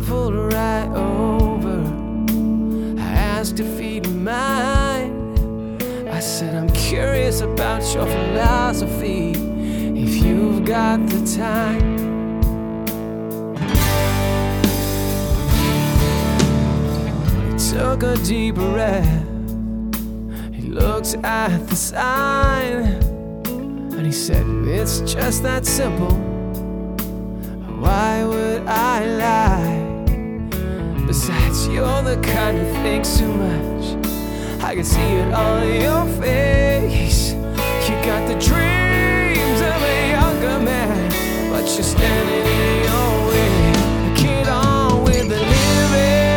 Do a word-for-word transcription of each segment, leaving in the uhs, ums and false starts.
pulled right over. I asked if he'd mind. I said, I'm curious about your philosophy, if you've got the time. He took a deep breath. He looked at the sign and he said, it's just that simple. Why would I lie? Besides, you're the kind who thinks too much. I can see it on your face. You got the dreams of a younger man, but you're standing in your way. Get on with the living,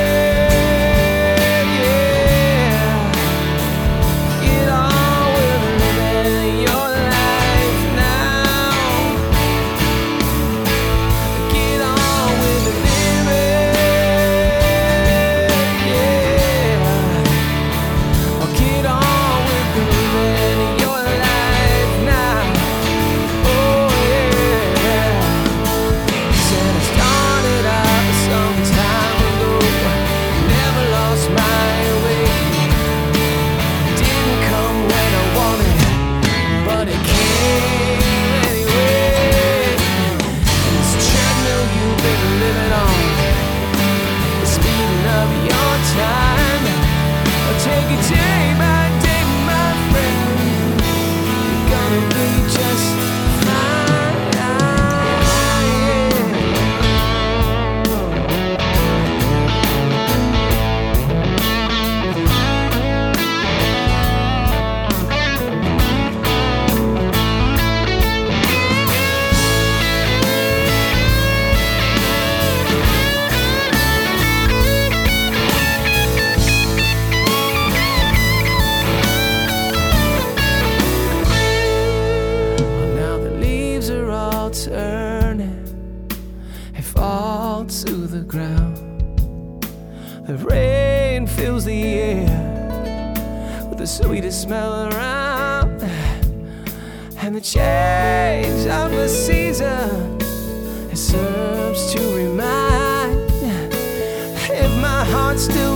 yeah. Get on with the living your life now. Get on with the living, yeah. Or get on with the living your life now. Oh yeah. Said I started out some time ago, never lost my way. Didn't come when I wanted, but it came anyway. And this treadmill you've been living on is speeding up your time. I'll take it day by day, my friend. You're gonna be just fine, yeah. Well, now the leaves are all turning and fall to the ground. The rain fills the air with the sweetest smell around, and the change of the season, it serves to remind if my heart still